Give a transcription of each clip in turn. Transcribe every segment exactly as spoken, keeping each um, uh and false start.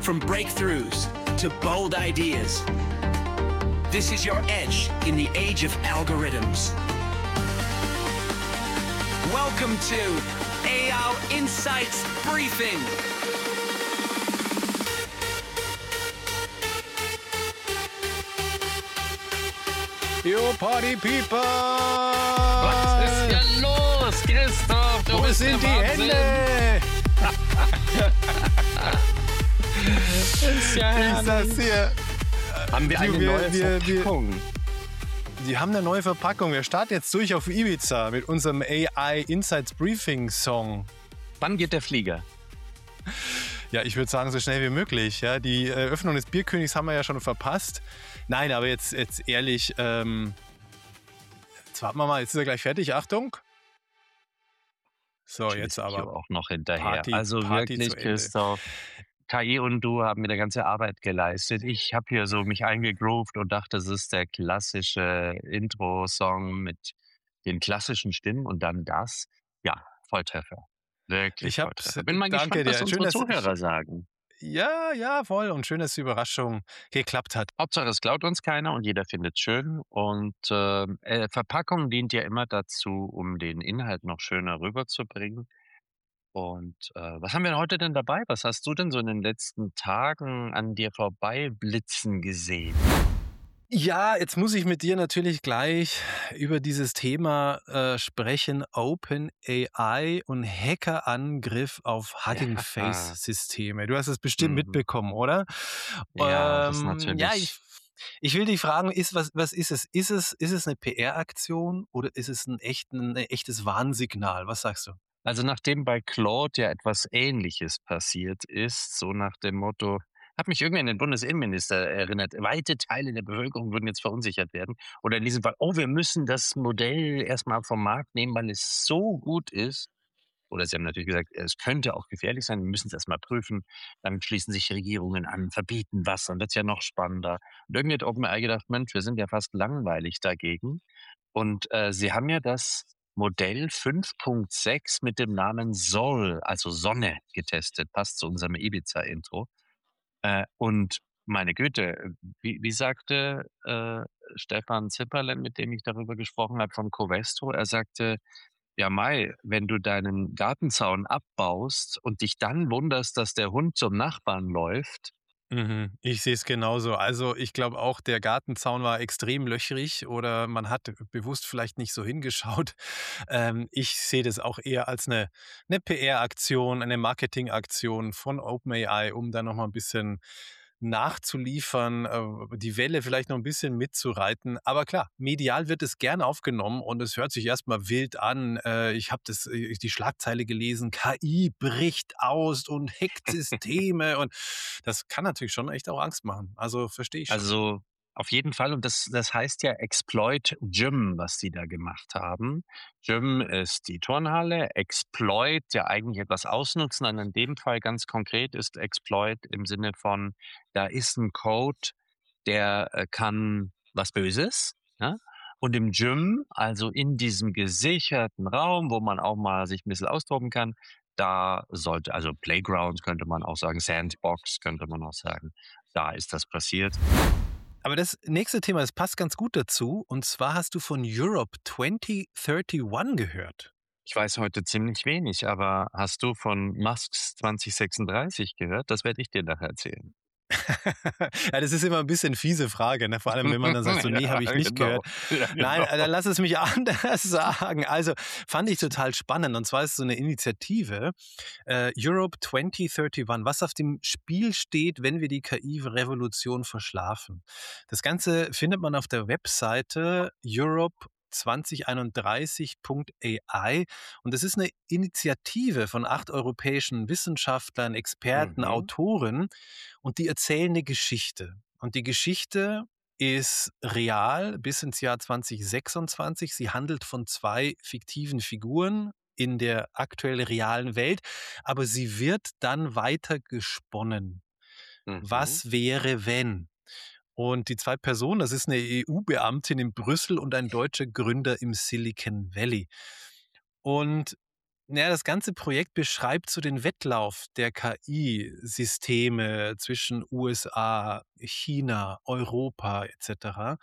From breakthroughs to bold ideas. This is your edge in the age of algorithms. Welcome to A I Insights Briefing. Yo, Party People! Was ist hier los, Christoph? Du Wo bist sind die der Wahnsinn. Hände? Ist ja Ich herrlich. sag's dir. Haben wir Du, eine wir- neue wir- wir- Verpackung? Die haben eine neue Verpackung. Wir starten jetzt durch auf Ibiza mit unserem A I Insights Briefing Song. Wann geht der Flieger? Ja, ich würde sagen, so schnell wie möglich. Ja, die Eröffnung des Bierkönigs haben wir ja schon verpasst. Nein, aber jetzt, jetzt ehrlich, ähm, jetzt warten wir mal, jetzt ist er gleich fertig. Achtung. So, jetzt Schließe ich aber. auch noch hinterher. Party- also Party wirklich, zu Ende. Christoph. K I und du haben mir eine ganze Arbeit geleistet. Ich habe hier so mich eingegroovt und dachte, das ist der klassische Intro-Song mit den klassischen Stimmen und dann das. Ja, Volltreffer. Wirklich Ich hab's- Volltreffer. Bin mal danke gespannt, was dir. unsere Schön, dass- Zuhörer sagen. Ja, ja, voll. Und schön, dass die Überraschung geklappt hat. Hauptsache, es klaut uns keiner und jeder findet es schön. Und ähm, äh, Verpackung dient ja immer dazu, um den Inhalt noch schöner rüberzubringen. Und äh, was haben wir heute denn dabei? Was hast du denn so in den letzten Tagen an dir vorbeiblitzen gesehen? Ja, jetzt muss ich mit dir natürlich gleich über dieses Thema äh, sprechen. OpenAI und Hackerangriff auf Hugging Face-Systeme. Du hast es bestimmt Mhm. mitbekommen, oder? Ja, das Ähm, natürlich. Ja, ich, ich will dich fragen, ist, was, was ist es? Ist es, ist es eine P R-Aktion oder ist es ein, echt, ein echtes Warnsignal? Was sagst du? Also nachdem bei Claude ja etwas Ähnliches passiert ist, so nach dem Motto, hat mich irgendwie an den Bundesinnenminister erinnert, weite Teile der Bevölkerung würden jetzt verunsichert werden. Oder in diesem Fall, oh, wir müssen das Modell erstmal vom Markt nehmen, weil es so gut ist. Oder sie haben natürlich gesagt, es könnte auch gefährlich sein, wir müssen es erstmal prüfen. Dann schließen sich Regierungen an, verbieten was, dann wird es ja noch spannender. Und irgendwie hat OpenAI gedacht, Mensch, wir sind ja fast langweilig dagegen. Und äh, sie haben ja das Modell fünf Punkt sechs mit dem Namen Sol, also Sonne, getestet. Passt zu unserem Ibiza-Intro. Äh, und meine Güte, wie, wie sagte äh, Stefan Zipperle, mit dem ich darüber gesprochen habe, von Covestro, er sagte, ja Mai, wenn du deinen Gartenzaun abbaust und dich dann wunderst, dass der Hund zum Nachbarn läuft, Mhm, ich sehe es genauso. Also ich glaube auch, der Gartenzaun war extrem löchrig oder man hat bewusst vielleicht nicht so hingeschaut. Ähm, ich sehe das auch eher als eine, eine P R-Aktion, eine Marketing-Aktion von OpenAI, um da nochmal ein bisschen nachzuliefern, äh, die Welle vielleicht noch ein bisschen mitzureiten. Aber klar, medial wird es gern aufgenommen und es hört sich erstmal wild an. Äh, ich habe das äh, die Schlagzeile gelesen, K I bricht aus und hackt Systeme und das kann natürlich schon echt auch Angst machen. Also verstehe ich schon. also auf jeden Fall, und das, das heißt ja Exploit Gym, was sie da gemacht haben. Gym ist die Turnhalle, Exploit ja eigentlich etwas ausnutzen, und in dem Fall ganz konkret ist Exploit im Sinne von, da ist ein Code, der äh, kann was Böses, ja? Und im Gym, also in diesem gesicherten Raum, wo man auch mal sich ein bisschen austoben kann, da sollte, also Playground könnte man auch sagen, Sandbox könnte man auch sagen, da ist das passiert. Aber das nächste Thema, das passt ganz gut dazu. Und zwar hast du von Europe zwanzig einunddreißig gehört. Ich weiß heute ziemlich wenig, aber hast du von Musks zwanzig sechsunddreißig gehört? Das werde ich dir nachher erzählen. Ja, das ist immer ein bisschen fiese Frage, ne? Vor allem, wenn man dann sagt, so, nee, habe ich nicht genau. gehört. Ja, Nein, genau. dann lass es mich anders sagen. Also fand ich total spannend. Und zwar ist es so eine Initiative, äh, Europe zwanzig einunddreißig, was auf dem Spiel steht, wenn wir die K I-Revolution verschlafen. Das Ganze findet man auf der Webseite Europe zwanzig einunddreißig Punkt A I und das ist eine Initiative von acht europäischen Wissenschaftlern, Experten, Mhm. Autoren und die erzählen eine Geschichte. Und die Geschichte ist real bis ins Jahr zwanzig sechsundzwanzig. Sie handelt von zwei fiktiven Figuren in der aktuell realen Welt, aber sie wird dann weiter gesponnen. Mhm. Was wäre, wenn? Und die zwei Personen, das ist eine E U-Beamtin in Brüssel und ein deutscher Gründer im Silicon Valley. Und Na ja, das ganze Projekt beschreibt so den Wettlauf der K I-Systeme zwischen U S A, China, Europa et cetera.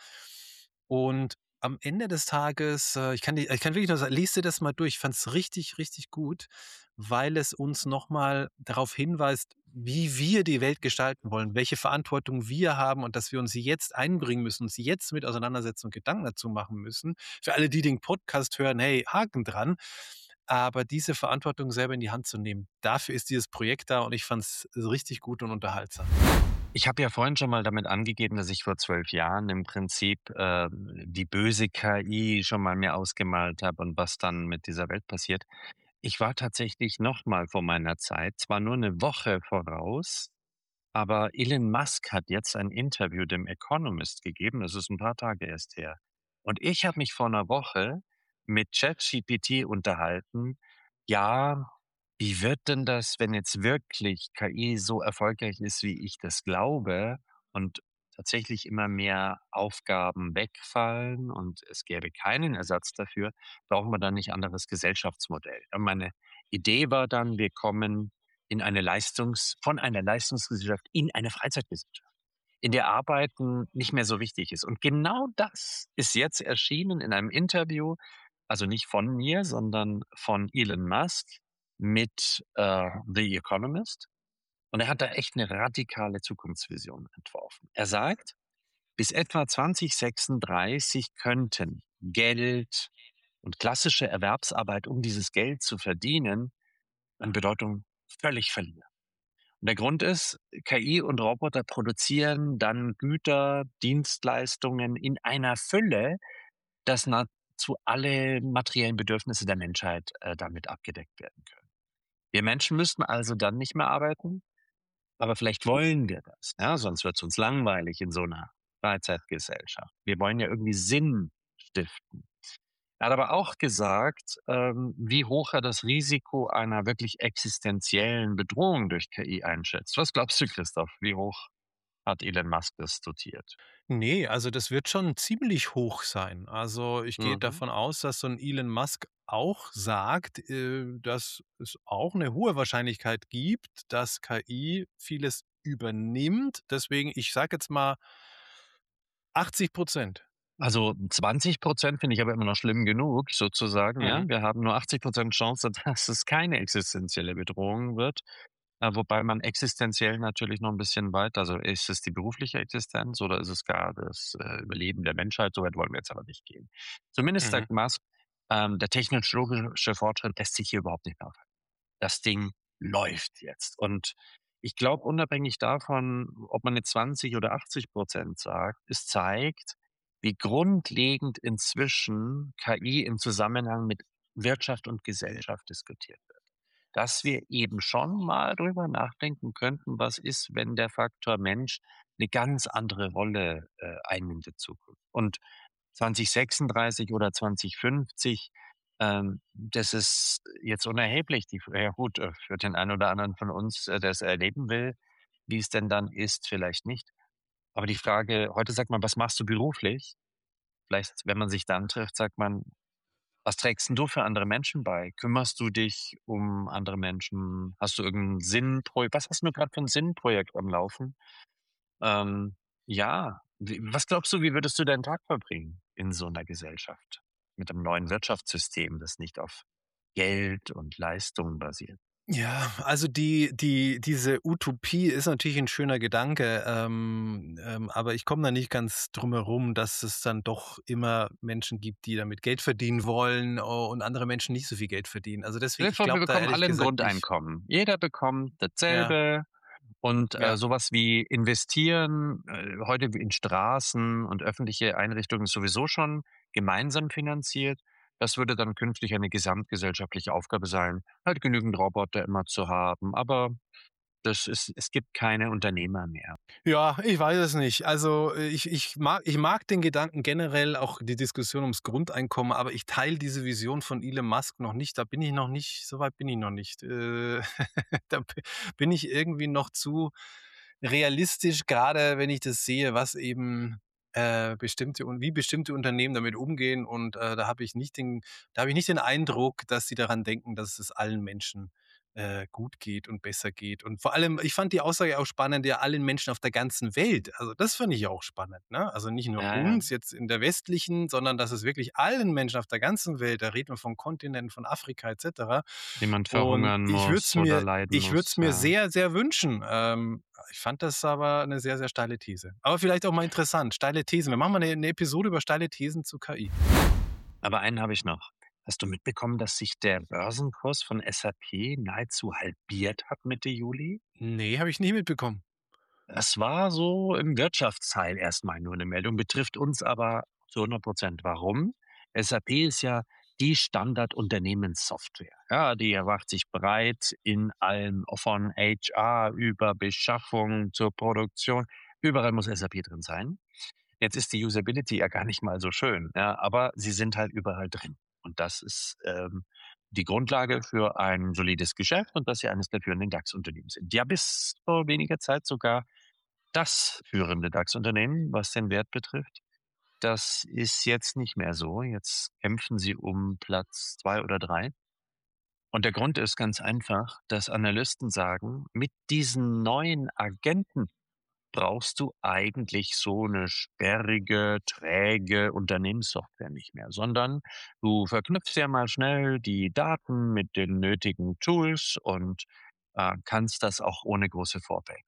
Und am Ende des Tages, äh, ich kann dir ich kann wirklich nur sagen, lies dir das mal durch. Ich fand es richtig, richtig gut, weil es uns noch mal darauf hinweist, wie wir die Welt gestalten wollen, welche Verantwortung wir haben und dass wir uns jetzt einbringen müssen, uns jetzt mit auseinandersetzen und Gedanken dazu machen müssen. Für alle, die den Podcast hören, hey, Haken dran. Aber diese Verantwortung selber in die Hand zu nehmen, dafür ist dieses Projekt da und ich fand es richtig gut und unterhaltsam. Ich habe ja vorhin schon mal damit angegeben, dass ich vor zwölf Jahren im Prinzip, äh, die böse K I schon mal mir ausgemalt habe und was dann mit dieser Welt passiert. Ich war tatsächlich noch mal vor meiner Zeit, zwar nur eine Woche voraus, aber Elon Musk hat jetzt ein Interview dem Economist gegeben, das ist ein paar Tage erst her. Und ich habe mich vor einer Woche mit ChatGPT unterhalten. Ja, wie wird denn das, wenn jetzt wirklich K I so erfolgreich ist, wie ich das glaube und tatsächlich immer mehr Aufgaben wegfallen und es gäbe keinen Ersatz dafür, brauchen wir dann nicht anderes Gesellschaftsmodell? Ja, meine Idee war dann, wir kommen in eine Leistungs von einer Leistungsgesellschaft in eine Freizeitgesellschaft, in der Arbeiten nicht mehr so wichtig ist. Und genau das ist jetzt erschienen in einem Interview, also nicht von mir, sondern von Elon Musk mit äh, The Economist. Und er hat da echt eine radikale Zukunftsvision entworfen. Er sagt, bis etwa zwanzig sechsunddreißig könnten Geld und klassische Erwerbsarbeit, um dieses Geld zu verdienen, an Bedeutung völlig verlieren. Und der Grund ist, K I und Roboter produzieren dann Güter, Dienstleistungen in einer Fülle, dass nahezu alle materiellen Bedürfnisse der Menschheit äh, damit abgedeckt werden können. Wir Menschen müssten also dann nicht mehr arbeiten, aber vielleicht wollen wir das, ja, sonst wird es uns langweilig in so einer Freizeitgesellschaft. Wir wollen ja irgendwie Sinn stiften. Er hat aber auch gesagt, ähm, wie hoch er das Risiko einer wirklich existenziellen Bedrohung durch K I einschätzt. Was glaubst du, Christoph? Wie hoch hat Elon Musk das dotiert? Ne, also das wird schon ziemlich hoch sein. Also, ich gehe Mhm. davon aus, dass so 'n Elon Musk auch sagt, äh, dass es auch 'ne hohe Wahrscheinlichkeit gibt, dass K I vieles übernimmt. Deswegen, ich sage jetzt mal achtzig Prozent. Also zwanzig Prozent finde ich aber immer noch schlimm genug, sozusagen. Ja, Mhm, wir haben nur achtzig Prozent Chance, dass es keine existenzielle Bedrohung wird. Äh, wobei man existenziell natürlich noch ein bisschen weiter, also ist es die berufliche Existenz oder ist es gar das äh, Überleben der Menschheit? So weit wollen wir jetzt aber nicht gehen. Zumindest mhm. sagt Musk, ähm, der technologische Fortschritt lässt sich hier überhaupt nicht mehr aufhalten. Das Ding läuft jetzt. Und ich glaube, unabhängig davon, ob man jetzt zwanzig oder achtzig Prozent sagt, es zeigt, wie grundlegend inzwischen K I im Zusammenhang mit Wirtschaft und Gesellschaft diskutiert wird. Dass wir eben schon mal drüber nachdenken könnten, was ist, wenn der Faktor Mensch eine ganz andere Rolle äh, einnimmt in Zukunft. Und zwanzig sechsunddreißig oder zwanzig fünfzig, ähm, das ist jetzt unerheblich. Die, ja gut, äh, für den einen oder anderen von uns, äh, der es erleben will, wie es denn dann ist, vielleicht nicht. Aber die Frage, heute sagt man, was machst du beruflich? Vielleicht, wenn man sich dann trifft, sagt man, was trägst denn du für andere Menschen bei? Kümmerst du dich um andere Menschen? Hast du irgendein Sinnprojekt? Was hast du gerade für ein Sinnprojekt am Laufen? Ähm, ja, wie was glaubst du, wie würdest du deinen Tag verbringen in so einer Gesellschaft mit einem neuen Wirtschaftssystem, das nicht auf Geld und Leistung basiert? Ja, also die die diese Utopie ist natürlich 'n schöner Gedanke, ähm, ähm, aber ich komme da nicht ganz drum herum, dass es dann doch immer Menschen gibt, die damit Geld verdienen wollen, oh, und andere Menschen nicht so viel Geld verdienen. Also Stell deswegen, dir ich vor, wir glaube da bekommen ehrlich alle 'n gesagt nicht. Grundeinkommen. Jeder bekommt Ja, dasselbe und, äh, ja. so wie investieren, äh, heute in Straßen und öffentliche Einrichtungen ist sowieso schon gemeinsam finanziert. Das würde dann künftig eine gesamtgesellschaftliche Aufgabe sein, halt genügend Roboter immer zu haben, aber das ist es gibt keine Unternehmer mehr. Ja, ich weiß es nicht. Also, äh, ich ich mag ich mag den Gedanken generell, auch die Diskussion ums Grundeinkommen, aber ich teile diese Vision von Elon Musk noch nicht. Da bin ich noch nicht, so weit bin ich noch nicht. Äh, da bi bin ich irgendwie noch zu realistisch, grade wenn ich das sehe, was eben äh, bestimmte und wie bestimmte Unternehmen damit umgehen und, äh, da habe ich nicht den da habe ich nicht den Eindruck, dass sie daran denken, dass es allen Menschen, äh, gut geht und besser geht. Und vor allem, ich fand die Aussage auch spannend, ja, allen Menschen auf der ganzen Welt. Also, das finde ich auch spannend, ne? Also, nicht nur Ja, ja. uns jetzt in der westlichen, sondern dass es wirklich allen Menschen auf der ganzen Welt, da reden wir von Kontinenten, von Afrika et cetera. Niemand Und verhungern ich würde es muss oder mir leiden ich würde es muss, mir ja. sehr, sehr wünschen. Ähm, ich fand das aber eine sehr, sehr steile These. Aber vielleicht auch mal interessant, steile Thesen. Wir machen mal eine 'ne Episode über steile Thesen zu K I. Aber einen habe ich noch. Hast du mitbekommen, dass sich der Börsenkurs von S A P nahezu halbiert hat Mitte Juli? Ne, habe ich nicht mitbekommen. Das war so im Wirtschaftsteil erstmal nur eine Meldung, betrifft uns aber zu hundert Prozent. Warum? S A P ist ja die Standardunternehmenssoftware. Ja, die macht sich breit in allem, von H R über Beschaffung zur Produktion. Überall muss S A P drin sein. Jetzt ist die Usability ja gar nicht mal so schön, ja, aber sie sind halt überall drin. Und das ist, ähm, die Grundlage für ein solides Geschäft und dass sie eines der führenden DAX-Unternehmen sind. Ja, bis vor weniger Zeit sogar das führende DAX-Unternehmen, was den Wert betrifft. Das ist jetzt nicht mehr so. Jetzt kämpfen sie um Platz zwei oder drei. Und der Grund ist ganz einfach, dass Analysten sagen, mit diesen neuen Agenten brauchst du eigentlich so eine sperrige, träge Unternehmenssoftware nicht mehr, sondern du verknüpfst ja mal schnell die Daten mit den nötigen Tools und, äh, kannst das auch ohne große Vorbereitung.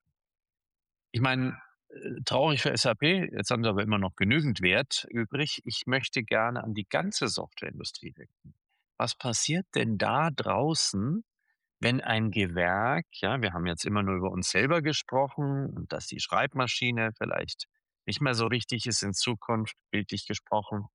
Ich meine, äh, traurig für S A P, jetzt haben sie aber immer noch genügend Wert übrig. Ich möchte gerne an die ganze Softwareindustrie denken. Was passiert denn da draußen, wenn ein Gewerk, ja, wir haben jetzt immer nur über uns selber gesprochen und dass die Schreibmaschine vielleicht nicht mehr so richtig ist in Zukunft, bildlich gesprochen.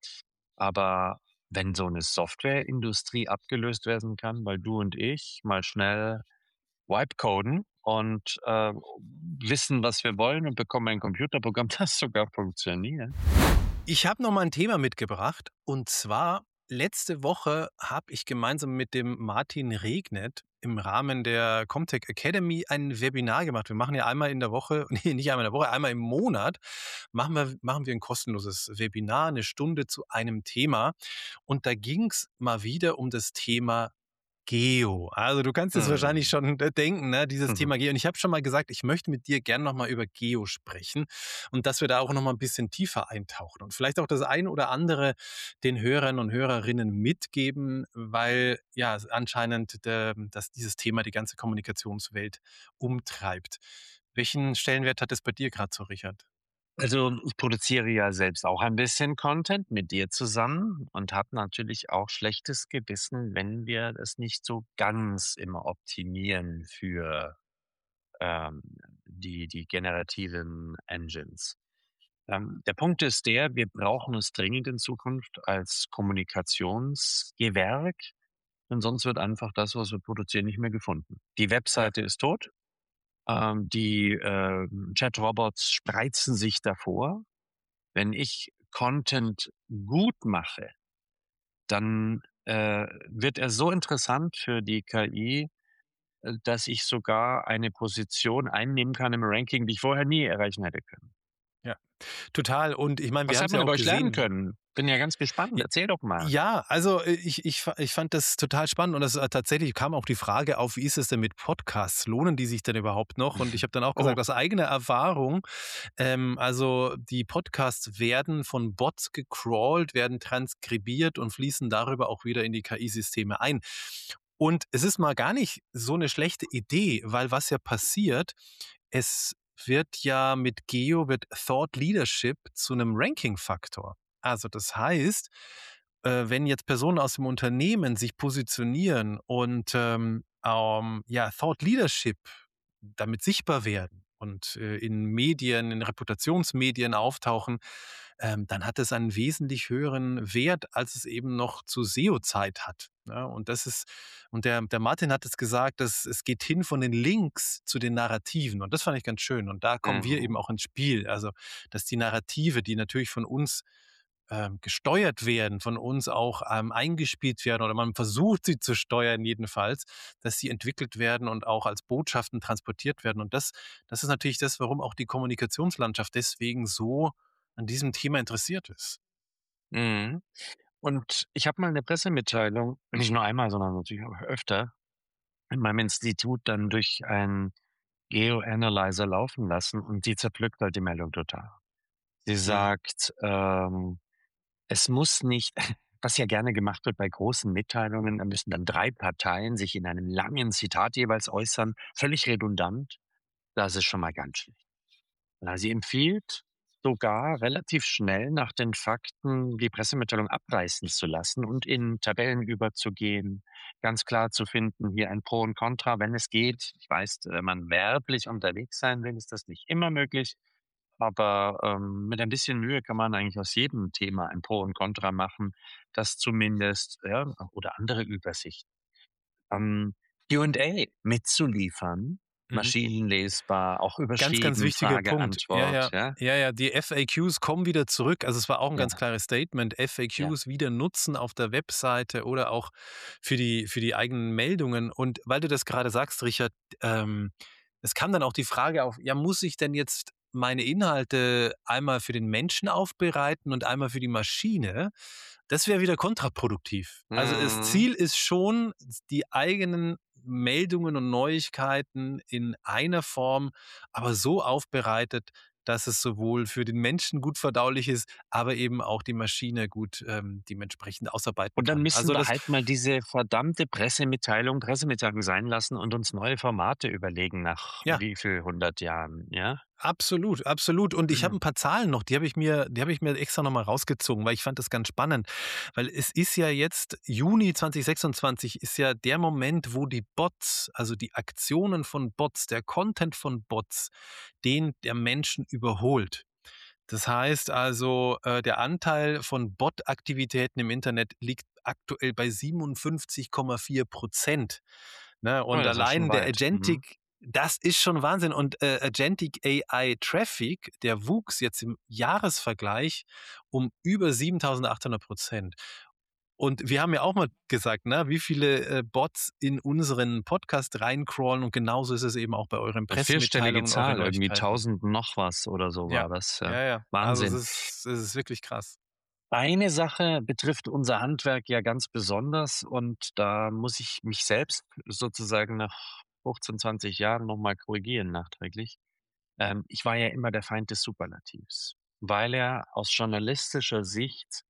Aber wenn so eine Softwareindustrie abgelöst werden kann, weil du und ich mal schnell Wipe-coden und, äh, wissen, was wir wollen und bekommen ein Computerprogramm, das sogar funktioniert. Ich habe noch mal 'n Thema mitgebracht und zwar letzte Woche habe ich gemeinsam mit dem Martin Regnet im Rahmen der Comtech Academy ein Webinar gemacht. Wir machen ja einmal in der Woche ne, nicht einmal in der Woche, einmal im Monat machen wir machen wir 'n kostenloses Webinar, eine Stunde zu einem Thema. Und da ging's mal wieder um das Thema Geo. Also, du kannst es wahrscheinlich Mhm. schon d denken, ne, dieses Mhm. Thema Geo. Und ich habe schon mal gesagt, ich möchte mit dir gern noch mal über Geo sprechen und dass wir da auch noch mal 'n bisschen tiefer eintauchen und vielleicht auch das ein oder andere den Hörern und Hörerinnen mitgeben, weil, ja, s anscheinend der dass dieses Thema die ganze Kommunikationswelt umtreibt. Welchen Stellenwert hat es bei dir grad so, Richard? Also, ich produziere ja selbst auch ein bisschen Content mit dir zusammen und habe natürlich auch schlechtes Gewissen, wenn wir das nicht so ganz immer optimieren für, ähm, die die generativen Engines. Ähm, der Punkt ist der, wir brauchen es dringend in Zukunft als Kommunikationsgewerk, denn sonst wird einfach das, was wir produzieren, nicht mehr gefunden. Die Ja. Webseite ist tot, ähm, die, ähm, Chat-Robots spreizen sich davor. Wenn ich Content gut mache, dann, äh, wird er so interessant für die K I, äh, dass ich sogar eine Position einnehmen kann im Ranking, die ich vorher nie erreichen hätte können. Ja, total. Und ich meine, wir Was hat haben's ja man über auch euch lernen gesehen. können? Bin ja ganz gespannt. J Erzähl doch mal. ja, also, äh, ich ich fa ich fand das total spannend und das äh, tatsächlich kam auch die Frage auf: „Wie ist es denn mit Podcasts? Lohnen die sich denn überhaupt noch?“ Und ich habe dann auch Oh, gesagt, aus eigener Erfahrung, ähm, also, die Podcasts werden von Bots gecrawlt, werden transkribiert und fließen darüber auch wieder in die K I-Systeme ein. Und es ist mal gar nicht so eine schlechte Idee, weil was ja passiert, es wird ja mit Geo wird Thought Leadership zu einem Ranking-Faktor. Also, das heißt, äh, wenn jetzt Personen aus dem Unternehmen sich positionieren und, ähm, ähm, ja, Thought Leadership damit sichtbar werden und, äh, in Medien, in Reputationsmedien auftauchen, ähm, dann hat es einen wesentlich höheren Wert, als es eben noch zu S E O-Zeit hat, ja? Und das ist und der der Martin hat es gesagt, dass es geht hin von den Links zu den Narrativen und das fand ich ganz schön und da kommen wir eben mhm. auch ins Spiel. Also, dass die Narrative, die natürlich von uns ähm, gesteuert werden, von uns auch ähm, eingespielt werden oder man versucht sie zu steuern jedenfalls, dass sie entwickelt werden und auch als Botschaften transportiert werden. Und das, das ist natürlich das, warum auch die Kommunikationslandschaft deswegen so an diesem Thema interessiert ist. Mhm. Und ich habe mal eine Pressemitteilung, nicht nur einmal, sondern natürlich auch öfter, in meinem Institut dann durch einen Geo-Analyzer laufen lassen und die zerpflückt halt die Meldung total. Sie Mhm. sagt, ähm, es muss nicht was ja gerne gemacht wird bei großen Mitteilungen, da müssen dann drei Parteien sich in einem langen Zitat jeweils äußern, völlig redundant. Das ist schon mal ganz schlecht. Na, sie empfiehlt sogar relativ schnell nach den Fakten die Pressemitteilung abreißen zu lassen und in Tabellen überzugehen, ganz klar zu finden, hier ein Pro und Contra, wenn es geht. Ich weiß, wenn man werblich unterwegs sein will, ist das nicht immer möglich, aber, ähm, mit ein bisschen Mühe kann man eigentlich aus jedem Thema ein Pro und Contra machen, das zumindest ja, oder andere Übersichten. Ähm, Q und A mitzuliefern, Mhm. maschinenlesbar, auch Ganz, ganz überschrieben, wichtiger Frage, Punkt. Ja, Antwort, ja. ja? Ja, ja, die F A Qs kommen wieder zurück. Also, es war auch 'n ganz Ja, klares Statement, ja. F A Qs wieder nutzen auf der Webseite oder auch für die für die eigenen Meldungen. Und weil du das grade sagst, Richard, ähm, es kam dann auch die Frage auf: „Ja, muss ich denn jetzt meine Inhalte einmal für den Menschen aufbereiten und einmal für die Maschine?“ Das wäre wieder kontraproduktiv. Also, das Mhm. Ziel ist schon, die eigenen Meldungen und Neuigkeiten in einer Form, aber so aufbereitet, dass es sowohl für den Menschen gut verdaulich ist, aber eben auch die Maschine gut, ähm, dementsprechend ausarbeiten Und dann kann. müssen Also, wir das halt mal diese verdammte Pressemitteilung Pressemitteilung sein lassen und uns neue Formate überlegen nach ja. wie viel hundert Jahren, ja? Absolut, absolut. Und ich habe ein paar Zahlen noch, die habe ich mir die habe ich mir extra noch mal rausgezogen, weil ich fand das ganz spannend. Weil es ist ja jetzt Juni zwanzig sechsundzwanzig ist ja der Moment, wo die Bots, also die Aktionen von Bots, der Content von Bots, den der Menschen überholt. Das heißt also, äh, der Anteil von Bot-Aktivitäten im Internet liegt aktuell bei siebenundfünfzig Komma vier Prozent. Ne? Oh, Und das ist ja schon allein der weit. Mhm. Agentic das ist schon Wahnsinn. Und, äh, Agentic A I Traffic, der wuchs jetzt im Jahresvergleich um über siebentausendachthundert Prozent. Und wir haben ja auch mal gesagt, ne, wie viele, äh, Bots in unseren Podcast reincrawlen und genauso ist es eben auch bei euren 'Ne vierstellige Pressemitteilungen, eure Zahl, irgendwie Neuigkeiten. tausend noch was oder so Ja, war das, ja. ja, ja. Also, es Wahnsinn. ist es ist wirklich krass. Eine Sache betrifft unser Handwerk ja ganz besonders und da muss ich mich selbst sozusagen nach fünfzehn, zwanzig Jahren noch mal korrigieren nachträglich. Ähm, ich war ja immer der Feind des Superlativs, weil er aus journalistischer Sicht,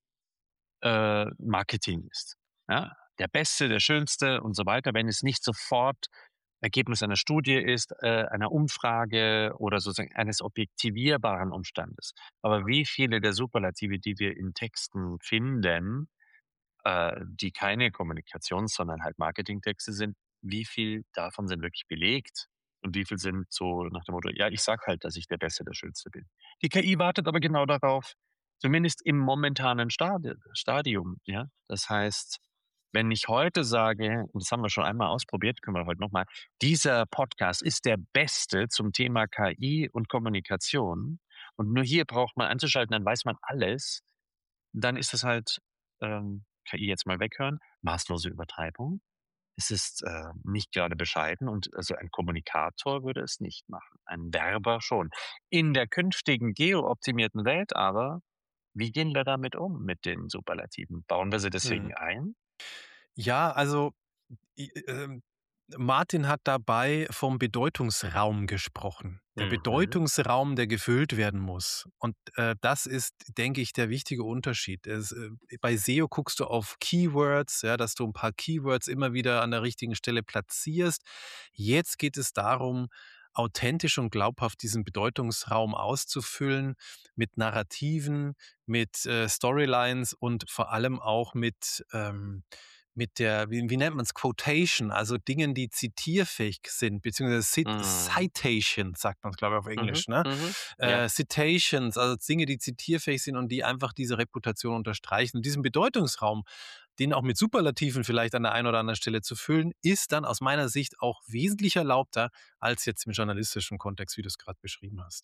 äh, Marketing ist, ja? Der Beste, der Schönste und so weiter, wenn es nicht sofort Ergebnis einer Studie ist, äh, einer Umfrage oder sozusagen eines objektivierbaren Umstandes. Aber wie viele der Superlative, die wir in Texten finden, äh, die keine Kommunikations sondern halt Marketingtexte sind, wie viel davon sind wirklich belegt und wie viel sind so nach dem Motto: „Ja, ich sage halt, dass ich der Beste, der Schönste bin.“ Die K I wartet aber genau darauf, zumindest im momentanen Stade Stadium, ja? Das heißt, wenn ich heute sage, und das haben wir schon einmal ausprobiert, können wir heute noch mal, dieser Podcast ist der beste zum Thema K I und Kommunikation und nur hier braucht man einzuschalten, dann weiß man alles, dann ist es halt, ähm, K I jetzt mal weghören, maßlose Übertreibung. Es ist, äh, nicht gerade bescheiden und also ein Kommunikator würde es nicht machen, ein Werber schon. In der künftigen geo-optimierten Welt aber, wie gehen wir damit um mit den Superlativen? Bauen wir sie Mhm. deswegen ein? Ja, also I ähm, Martin hat dabei vom Bedeutungsraum gesprochen. Der Mhm, Bedeutungsraum, der gefüllt werden muss. Und, äh, das ist, denke ich, der wichtige Unterschied. Es, äh, bei S E O guckst du auf Keywords, ja, dass du ein paar Keywords immer wieder an der richtigen Stelle platzierst. Jetzt geht es darum, authentisch und glaubhaft diesen Bedeutungsraum auszufüllen mit Narrativen, mit, äh, Storylines und vor allem auch mit, ähm mit der, wie wie nennt man's, Quotation, also Dingen, die zitierfähig sind, beziehungsweise Cit mhm, Citation sagt man's, glaube ich, auf mhm, Englisch, ne? mhm. Ja. Äh, Citations, also Dinge, die zitierfähig sind und die einfach diese Reputation unterstreichen. Und diesen Bedeutungsraum, den auch mit Superlativen vielleicht an der einen oder anderen Stelle zu füllen, ist dann aus meiner Sicht auch wesentlich erlaubter als jetzt im journalistischen Kontext, wie du's grad beschrieben hast.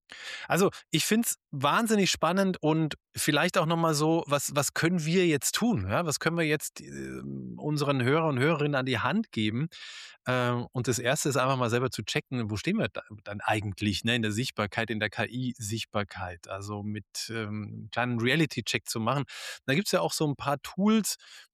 Also, ich finde es wahnsinnig spannend und vielleicht auch noch mal so, was was können wir jetzt tun, ja? Was können wir jetzt, ähm, unseren Hörer und Hörerinnen an die Hand geben? Ähm, und das Erste ist einfach mal selber zu checken, wo stehen wir da dann eigentlich, ne, in der Sichtbarkeit, in der K I-Sichtbarkeit, also mit ähm, kleinen Reality-Check zu machen. Da gibt's ja auch so ein paar Tools,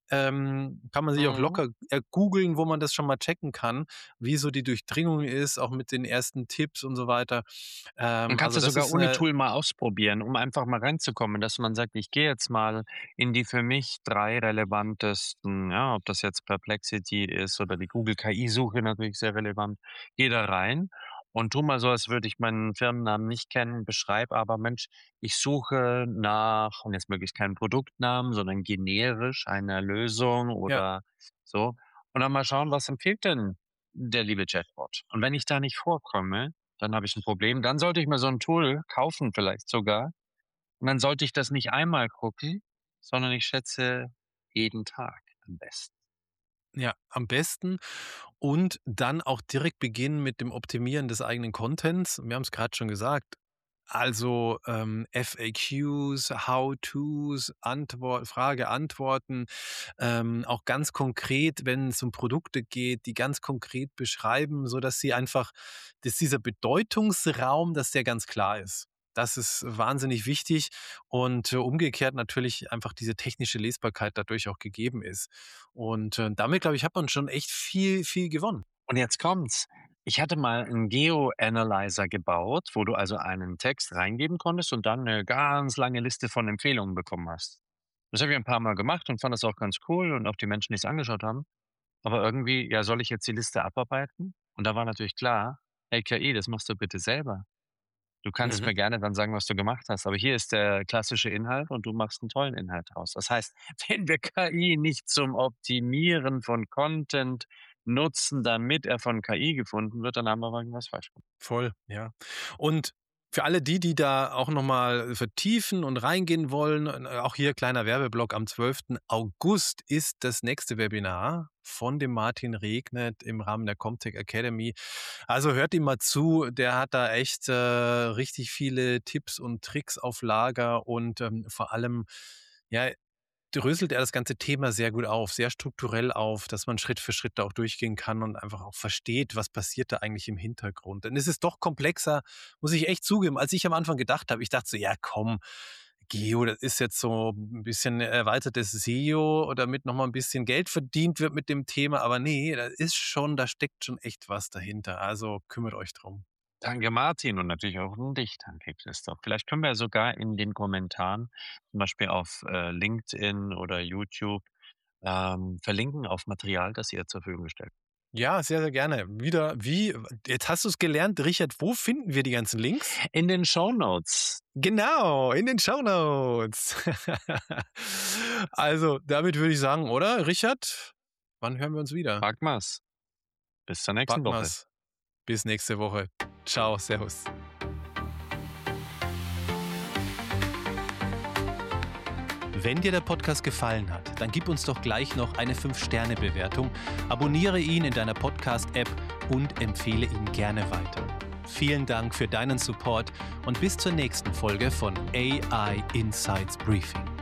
ähm, kann man sich auch Mhm. locker, äh, googeln, wo man das schon mal checken kann, wie so die Durchdringung ist, auch mit den ersten Tipps und so weiter. Und Ähm, kannst also du das sogar ist ohne 'ne Tool mal ausprobieren, um einfach mal reinzukommen, dass man sagt: „Ich gehe jetzt mal in die für mich drei relevantesten“, ja, ob das jetzt Perplexity ist oder die Google K I-Suche natürlich sehr relevant. Gehe da rein und tu mal so, als würde ich meinen Firmennamen nicht kennen, beschreibe aber: „Mensch, ich suche nach“, und jetzt möglichst keinen Produktnamen, sondern generisch einer Lösung ja. oder so. Und dann mal schauen, was empfiehlt denn der liebe Chatbot? Und wenn ich da nicht vorkomme, dann habe ich 'n Problem. Dann sollte ich mir so 'n Tool kaufen vielleicht sogar. Und dann sollte ich das nicht einmal gucken, sondern ich schätze jeden Tag am besten. Ja, am besten und dann auch direkt beginnen mit dem Optimieren des eigenen Contents. Wir haben es gerade schon gesagt. Also, ähm, F A Qs, How-Tos, Antwort Frage, Antworten, ähm, auch ganz konkret, wenn es um Produkte geht, die ganz konkret beschreiben, sodass sie einfach dass dieser Bedeutungsraum, dass der ganz klar ist. Das ist wahnsinnig wichtig und, äh, umgekehrt natürlich einfach diese technische Lesbarkeit dadurch auch gegeben ist. Und, äh, damit, glaube ich, hat man schon echt viel, viel gewonnen. Und jetzt kommt's. Ich hatte mal 'n Geo-Analyzer gebaut, wo du also einen Text reingeben konntest und dann 'ne ganz lange Liste von Empfehlungen bekommen hast. Das habe ich ein paar Mal gemacht und fand das auch ganz cool und auch die Menschen, die's angeschaut haben. Aber irgendwie, ja, soll ich jetzt die Liste abarbeiten? Und da war natürlich klar: „Hey K I, das machst du bitte selber. Du kannst Mhm. mir gerne dann sagen, was du gemacht hast, aber hier ist der klassische Inhalt und du machst 'n tollen Inhalt draus.“ Das heißt, wenn wir K I nicht zum Optimieren von Content nutzen, damit er von K I gefunden wird, dann haben wir irgendwas falsch gemacht. Voll, ja. Und für alle die, die da auch noch mal vertiefen und reingehen wollen, äh, auch hier kleiner Werbeblock: Am zwölften August ist das nächste Webinar von dem Martin Regnet im Rahmen der Comtech Academy. Also hört ihm mal zu, der hat da echt, äh, richtig viele Tipps und Tricks auf Lager und, ähm, vor allem, ja, dröselt er das ganze Thema sehr gut auf, sehr strukturell auf, dass man Schritt für Schritt da auch durchgehen kann und einfach auch versteht, was passiert da eigentlich im Hintergrund. Denn es ist doch komplexer, muss ich echt zugeben, als ich am Anfang gedacht habe. Ich dachte so: „Ja komm, Geo, das ist jetzt so ein bisschen erweitertes S E O, damit noch mal 'n bisschen Geld verdient wird mit dem Thema.“ Aber nee, da ist schon da steckt schon echt was dahinter. Also kümmert euch drum. Danke Martin und natürlich auch an dich. Danke Christoph. Vielleicht können wir ja sogar in den Kommentaren, zum Beispiel auf, äh, LinkedIn oder YouTube, ähm, verlinken auf Material, das ihr zur Verfügung stellt. Ja, sehr, sehr gerne. Wieder wie jetzt hast du es gelernt, Richard, wo finden wir die ganzen Links? In den Shownotes. Genau, in den Shownotes. Also, damit würde ich sagen, oder, Richard? Wann hören wir uns wieder? Packen wir's. Bis zur nächsten Packen Woche. wir's. Bis nächste Woche. Ciao, servus. Wenn dir der Podcast gefallen hat, dann gib uns doch gleich noch eine fünf Sterne Bewertung, abonniere ihn in deiner Podcast-App und empfehle ihn gerne weiter. Vielen Dank für deinen Support und bis zur nächsten Folge von A I Insights Briefing.